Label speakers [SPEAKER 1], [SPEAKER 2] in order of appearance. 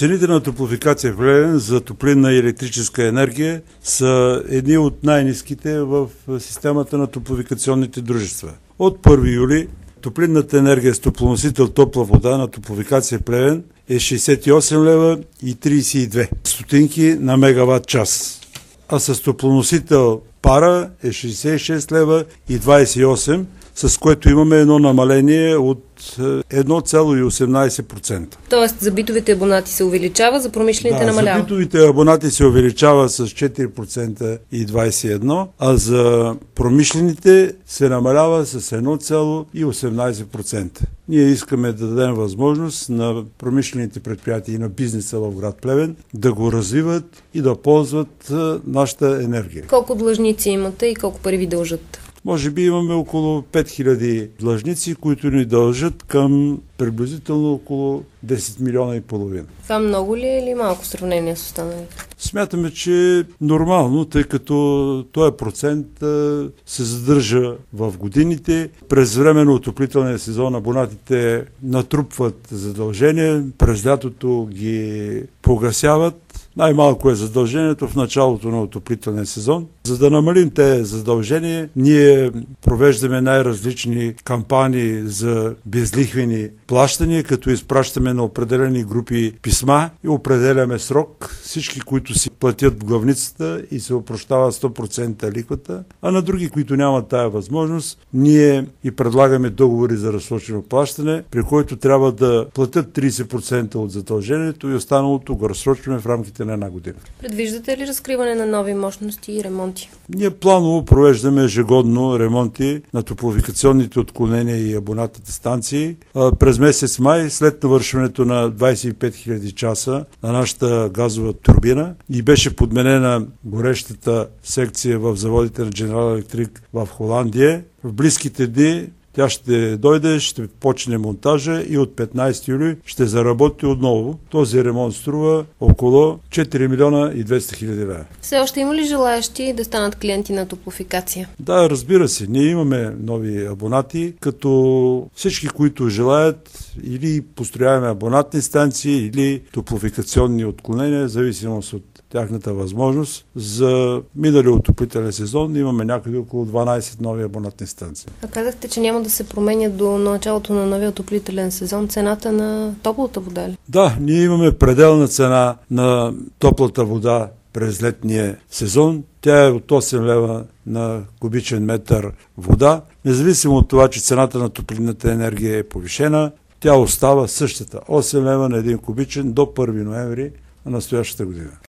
[SPEAKER 1] Цените на Топлофикация в Плевен за топлинна и електрическа енергия са едни от най-ниските в системата на топлофикационните дружества. От 1 юли топлинната енергия с топлоносител топла вода на Топлофикация Плевен е 68 лева и 32 стотинки на мегаватт час, а с топлоносител пара е 66 лева и 28, с което имаме едно намаление от 1,18%.
[SPEAKER 2] Тоест за битовите абонати се увеличава, за промишлените намалява?
[SPEAKER 1] За битовите абонати се увеличава с 4% и 21%, а за промишлените се намалява с 1,18%. Ние искаме да дадем възможност на промишлените предприятия и на бизнеса в град Плевен да го развиват и да ползват нашата енергия.
[SPEAKER 2] Колко длъжници имате и колко пари ви дължат?
[SPEAKER 1] Може би имаме около 5000 длъжници, които ни дължат към приблизително около 10 милиона и половина.
[SPEAKER 2] Това много ли е или малко в сравнение с останалите?
[SPEAKER 1] Смятаме, че е нормално, тъй като този процент се задържа в годините. През време на отоплителния сезон абонатите натрупват задължения, през лятото ги погасяват. Най-малко е задължението в началото на отоплителния сезон. За да намалим тези задължения, ние провеждаме най-различни кампании за безлихвени плащания, като изпращаме на определени групи писма и определяме срок. Всички, които си платят главницата и се опрощава 100% лихвата, а на други, които нямат тая възможност, ние и предлагаме договори за разсрочено плащане, при който трябва да платят 30% от задължението и останалото го разсрочваме в рамките на една година.
[SPEAKER 2] Предвиждате ли разкриване на нови мощности и ремонти?
[SPEAKER 1] Ние планово провеждаме ежегодно ремонти на топлофикационните отклонения и абонатните станции. През месец май, след навършването на 25 000 часа на нашата газова турбина и беше подменена горещата секция в заводите на General Electric в Холандия, в близките дни тя ще дойде, ще почне монтажа и от 15 юли ще заработи отново. Този ремонт струва около 4 милиона и 200 хиляди лева.
[SPEAKER 2] Все още има ли желаящи да станат клиенти на Топлофикация?
[SPEAKER 1] Да, разбира се. Ние имаме нови абонати, като всички, които желаят или построяваме абонатни станции, или топлофикационни отклонения, в зависимост от тяхната възможност. За миналия отоплителен сезон имаме някъде около 12 нови абонатни станции.
[SPEAKER 2] А казахте, че няма да се променя до началото на новия отоплителен сезон цената на топлата вода ли?
[SPEAKER 1] Да, ние имаме пределна цена на топлата вода през летния сезон. Тя е от 8 лева на кубичен метър вода. Независимо от това, че цената на топлинната енергия е повишена, тя остава същата. 8 лева на 1 кубичен до 1 ноември на настоящата година.